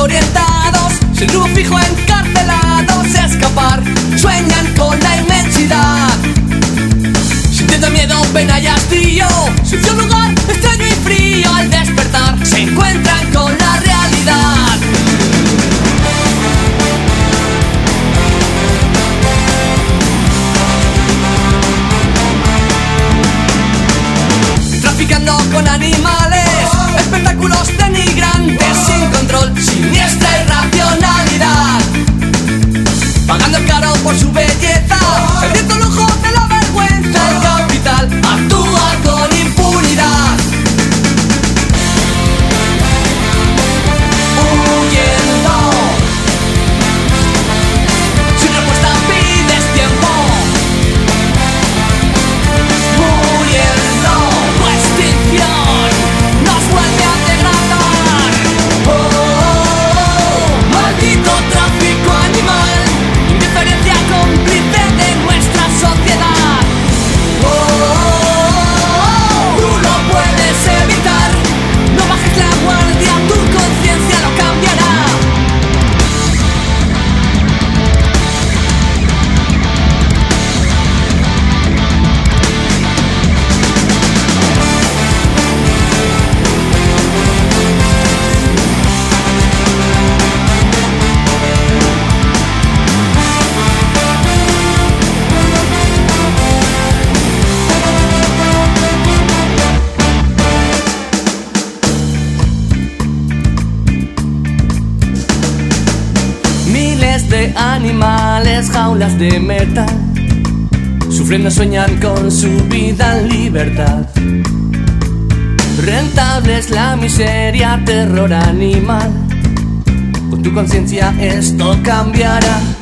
desorientados, sin rumbo fijo, encarcelados, escapar, sueñan con la inmensidad. Sintiendo miedo, pena y hastío, surgió un lugar extraño y frío. Al despertar se encuentran con la realidad. Traficando con animales, espectáculos denigrantes, sin control, siniestra irracionalidad. Pagando caro por su belleza, perdiendo lujo de la vergüenza. El capital actúa con impunidad. Huyendo, sin respuesta pides tiempo. Muriendo, tu extinción nos vuelve a degradar. Oh, maldito tráfico animal, indiferencia cómplice de nuestra sociedad. Oh, tú lo puedes evitar, no bajes la guardia, tu conciencia lo cambiará. Miles de animales, jaulas de metal, sufriendo sueñan con su vida en libertad. Rentable es la miseria, terror animal. Con tu conciencia esto cambiará.